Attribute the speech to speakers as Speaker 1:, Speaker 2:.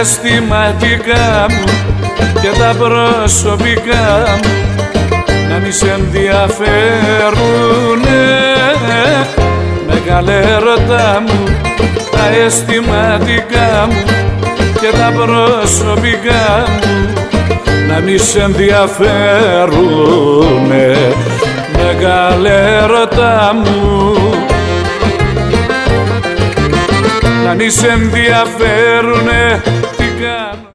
Speaker 1: αισθηματικά μου και τα προσωπικά μου να μη σε ενδιαφέρουνε. Μεγάλε ερωτά μου, τα αισθηματικά μου και τα προσωπικά μου να μη σε ενδιαφέρουνε. Μεγάλε ερωτά μου, να μη σε ενδιαφέρουνε. Τι κάνω.